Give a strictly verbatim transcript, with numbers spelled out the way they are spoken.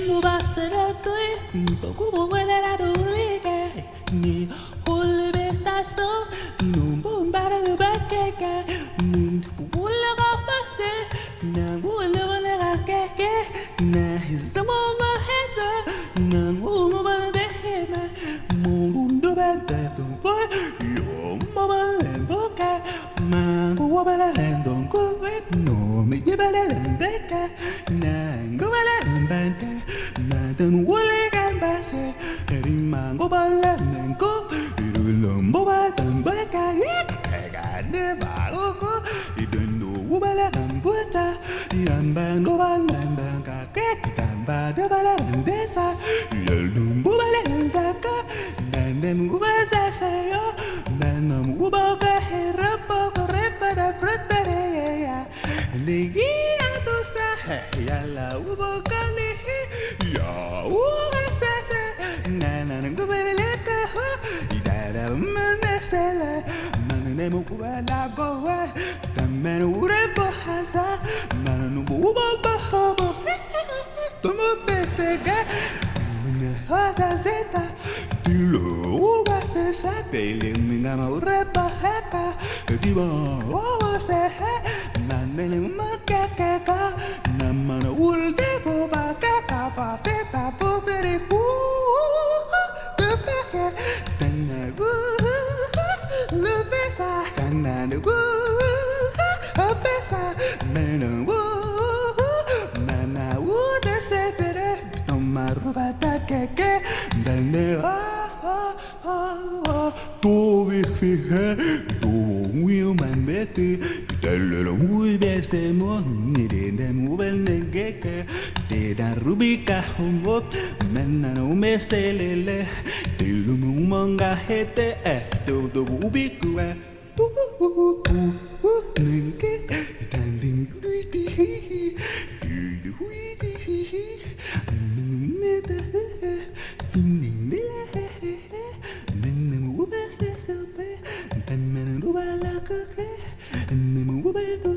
lo basterà tu poco vuole la dolica ni hulle besta so non bombare le bacche ni pulla gafaste na vuole vuole gakke na hizamo ma heda na mo ma behema mo bundo banta tu boy yo ma ba boca ma wo bala ndon ko no me yebala ndeka na go bala banta na dan wole gambase rimango bala nenko irulombo batan baka yeka ne baruko idendo wala gambuta yambando bala baka kekamba de bala ndesa yelumbo bala ndaka bandem gubaza sayo banam guboka herapa korepa da frutta ya legi atosa yala guboka ni ya ugasa nana ngubeleka idara manesela manene mukubala gowa tamen urepo haza mananu bubo bahabo tomo bestega mine hada zeta tilo ubate sa pele minama urepa heka diba wase manene makaka namana ulde boba kaka paseta povere hu tepeke tanagu lupesa tanagu apesa menagu mana ude sepere tomaruba takeke dane Dove fihe, dove mio manbete, dello muy besemo, ni de mu benegeke, de da rubika homo, menano meselele, de lumu manga hete, eh, do do ubikua, do nenge, standing pretty, do huiti, meta, pinning de. Then the